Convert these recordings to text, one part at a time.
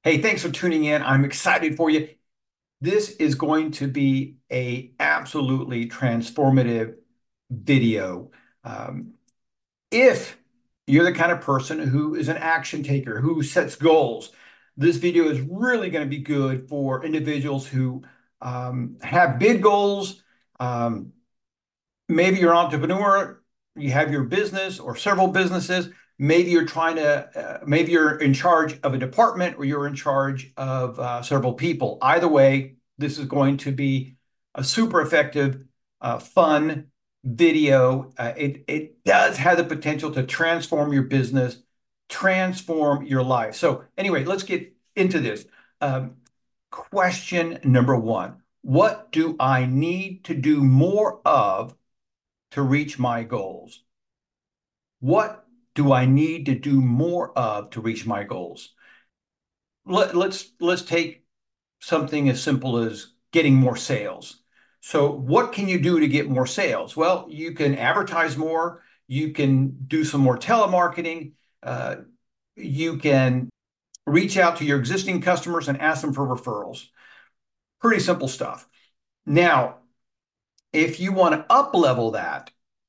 Hey, thanks for tuning in. I'm excited for you. This is going to be a absolutely transformative video. Um, if you're the kind of person who is an action taker, who sets goals, this video is really going to be good for individuals who have big goals. Um, Maybe you're an entrepreneur, you have your business or several businesses. Maybe you're in charge of a department or you're in charge of several people. Either way, this is going to be a super effective, fun video. It does have the potential to transform your business, transform your life. So, anyway, let's get into this. Um, Question number one: what do I need to do more of to reach my goals? What do I need to do more of to reach my goals? Let's take something as simple as getting more sales. So, what can you do to get more sales? Well, you can advertise more, you can do some more telemarketing, uh, you can reach out to your existing customers and ask them for referrals. Pretty simple stuff. Now, if you want to up level that,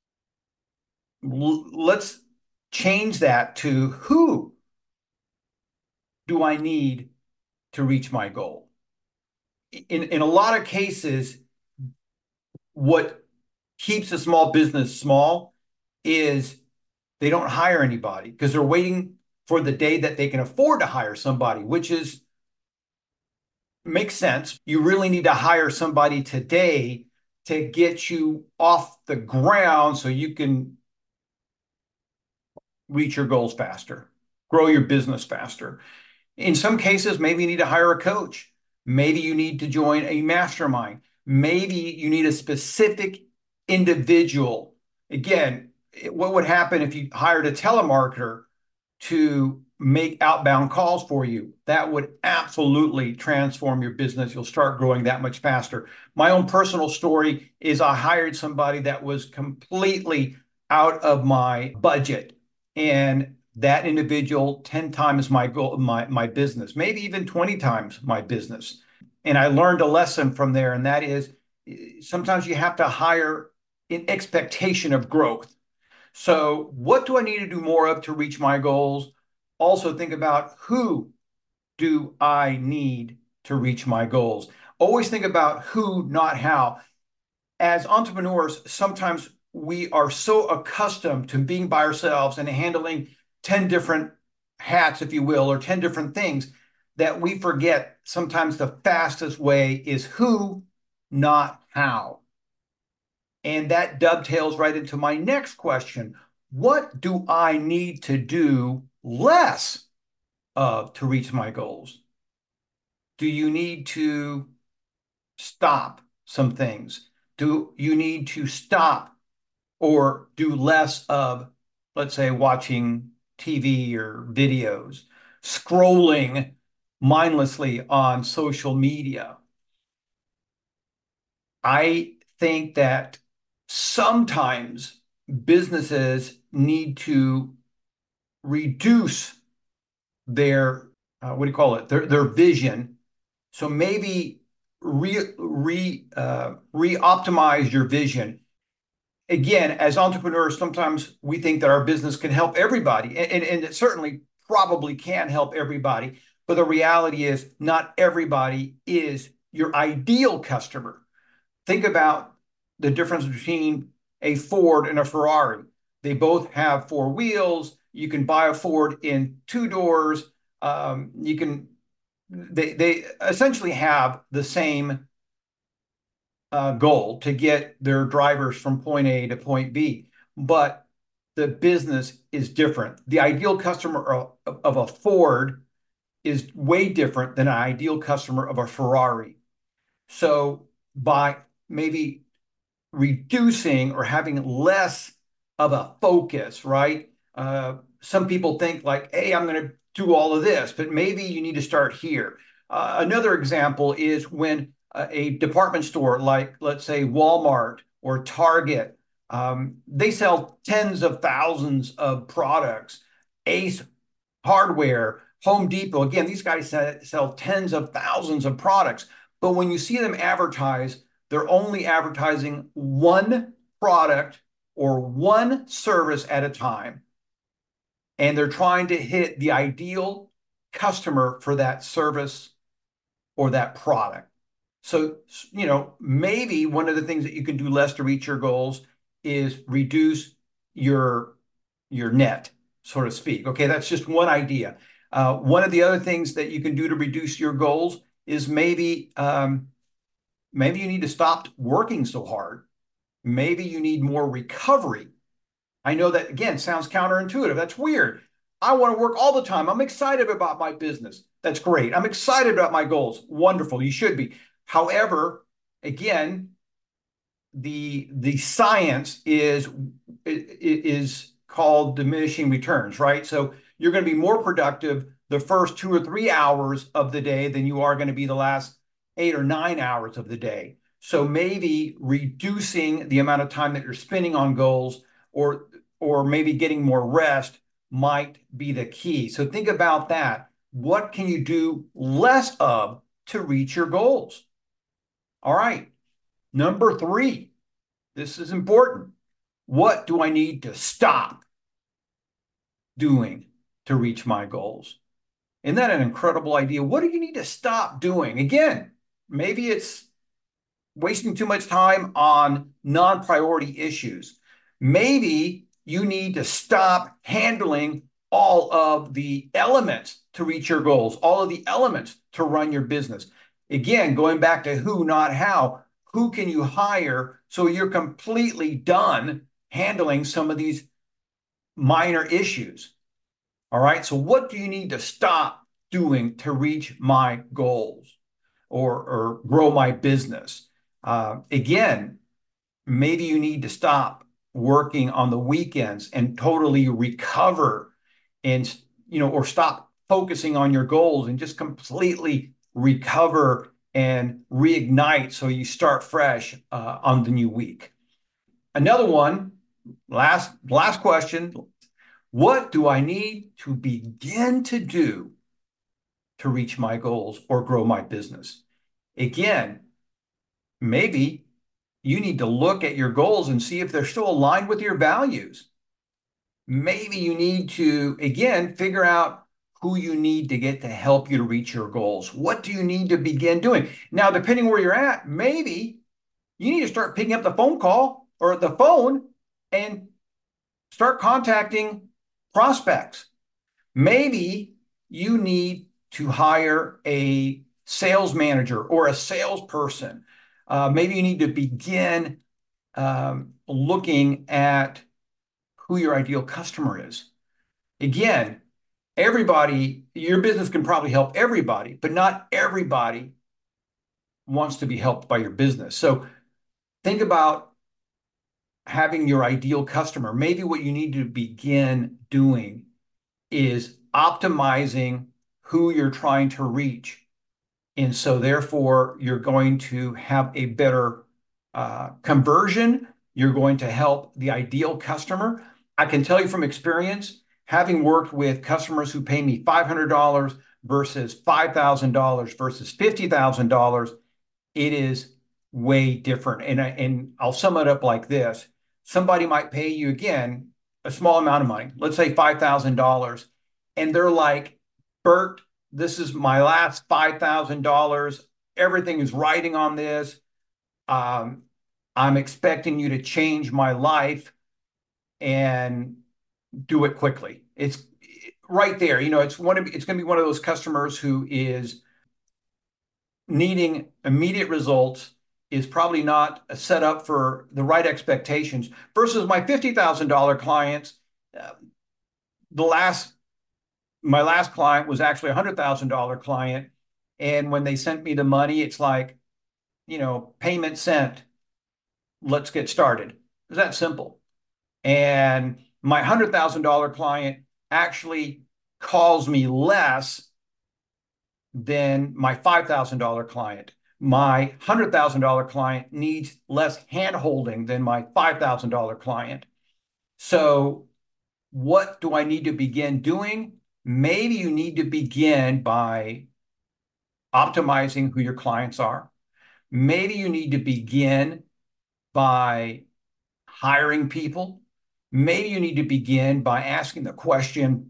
let's change that to who do I need to reach my goal? In a lot of cases, what keeps a small business small is they don't hire anybody because they're waiting for the day that they can afford to hire somebody, which is makes sense. You really need to hire somebody today to get you off the ground so you can reach your goals faster, grow your business faster. In some cases, maybe you need to hire a coach. Maybe you need to join a mastermind. Maybe you need a specific individual. Again, what would happen if you hired a telemarketer to make outbound calls for you? That would absolutely transform your business. You'll start growing that much faster. My own personal story is I hired somebody that was completely out of my budget. And that individual 10 times my goal, my business, maybe even 20 times my business. And I learned a lesson from there, and that is sometimes you have to hire in expectation of growth. So, what do I need to do more of to reach my goals? Also, think about who do I need to reach my goals? Always think about who, not how. As entrepreneurs, sometimes we are so accustomed to being by ourselves and handling 10 different hats, if you will, or 10 different things that we forget sometimes the fastest way is who, not how. And that dovetails right into my next question. What do I need to do less of to reach my goals? Do you need to stop some things? Do you need to stop or do less of, let's say, watching TV or videos, scrolling mindlessly on social media? I think that sometimes businesses need to reduce their what do you call it? Their vision. So maybe re-optimize your vision. Again, as entrepreneurs, sometimes we think that our business can help everybody, and it certainly probably can help everybody. But the reality is, not everybody is your ideal customer. Think about the difference between a Ford and a Ferrari. They both have four wheels. You can buy a Ford in two doors. You can they essentially have the same goal to get their drivers from point A to point B, but the business is different. The ideal customer of a Ford is way different than an ideal customer of a Ferrari. So by maybe reducing or having less of a focus, right? Some people think like, hey, I'm going to do all of this, but maybe you need to start here. Another example is when a department store, like let's say Walmart or Target, they sell tens of thousands of products. Ace Hardware, Home Depot, again, these guys sell tens of thousands of products, but when you see them advertise, they're only advertising one product or one service at a time. And they're trying to hit the ideal customer for that service or that product. So, maybe one of the things that you can do less to reach your goals is reduce your net, so to speak. Okay, that's just one idea. One of the other things that you can do to reduce your goals is maybe you need to stop working so hard. Maybe you need more recovery. I know that, again, sounds counterintuitive. That's weird. I want to work all the time. I'm excited about my business. That's great. I'm excited about my goals. Wonderful. You should be. However, again, the science is called diminishing returns, right? So you're going to be more productive the first 2 or 3 hours of the day than you are going to be the last 8 or 9 hours of the day. So maybe reducing the amount of time that you're spending on goals, or maybe getting more rest might be the key. So think about that. What can you do less of to reach your goals? All right. Number 3, this is important. What do I need to stop doing to reach my goals? Isn't that an incredible idea? What do you need to stop doing? Again, maybe it's wasting too much time on non-priority issues. Maybe you need to stop handling all of the elements to reach your goals, all of the elements to run your business. Again, going back to who, not how. Who can you hire so you're completely done handling some of these minor issues? All right. So what do you need to stop doing to reach my goals or grow my business? Again, maybe you need to stop working on the weekends and totally recover, and or stop focusing on your goals and just completely recover and reignite so you start fresh on the new week. Another one, last question. What do I need to begin to do to reach my goals or grow my business? Again, maybe you need to look at your goals and see if they're still aligned with your values. Maybe you need to, again, figure out who you need to get to help you to reach your goals. What do you need to begin doing? Now, depending where you're at, maybe you need to start picking up the phone call or the phone and start contacting prospects. Maybe you need to hire a sales manager or a salesperson. Maybe you need to begin looking at who your ideal customer is. Again, your business can probably help everybody, but not everybody wants to be helped by your business. So think about having your ideal customer. Maybe what you need to begin doing is optimizing who you're trying to reach. And so therefore, you're going to have a better conversion. You're going to help the ideal customer. I can tell you from experience, having worked with customers who pay me $500 versus $5,000 versus $50,000, it is way different. And I'll sum it up like this. Somebody might pay you, again, a small amount of money, let's say $5,000, and they're like, Bert, this is my last $5,000. Everything is riding on this. I'm expecting you to change my life and do it quickly. It's right there. It's going to be one of those customers who is needing immediate results, is probably not set up for the right expectations versus my $50,000 clients. The last My last client was actually a $100,000 client. And when they sent me the money, it's like, payment sent, let's get started. It's that simple. And my $100,000 client actually calls me less than my $5,000 client. My $100,000 client needs less hand-holding than my $5,000 client. So what do I need to begin doing? Maybe you need to begin by optimizing who your clients are. Maybe you need to begin by hiring people. Maybe you need to begin by asking the question,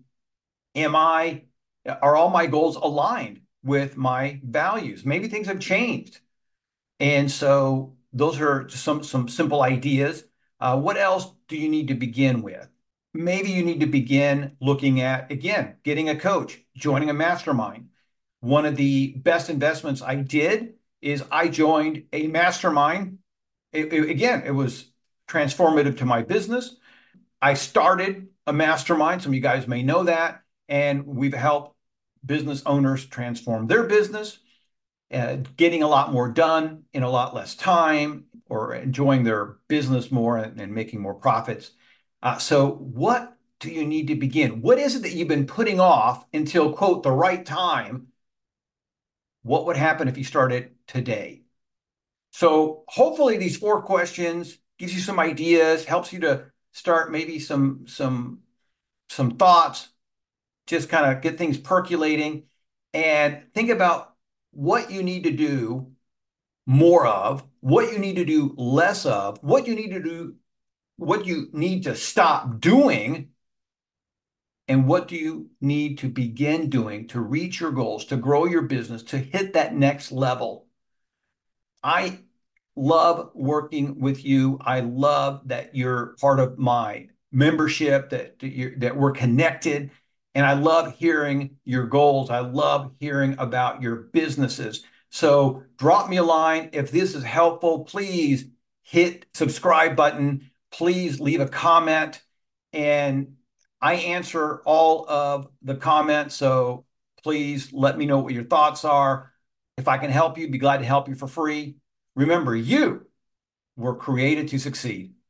are all my goals aligned with my values? Maybe things have changed. And so those are some simple ideas. What else do you need to begin with? Maybe you need to begin looking at, again, getting a coach, joining a mastermind. One of the best investments I did is I joined a mastermind. Again, it was transformative to my business. I started a mastermind. Some of you guys may know that. And we've helped business owners transform their business, getting a lot more done in a lot less time, or enjoying their business more and making more profits. So, what do you need to begin? What is it that you've been putting off until, quote, the right time? What would happen if you started today? So, hopefully, these four questions gives you some ideas, helps you to start maybe some thoughts, just kind of get things percolating, and think about what you need to do more of, what you need to do less of, what you need to do, what you need to stop doing, and what do you need to begin doing to reach your goals, to grow your business, to hit that next level. I love working with you. I love that you're part of my membership, that we're connected. And I love hearing your goals. I love hearing about your businesses. So drop me a line. If this is helpful, please hit subscribe button. Please leave a comment. And I answer all of the comments. So please let me know what your thoughts are. If I can help you, be glad to help you for free. Remember, you were created to succeed.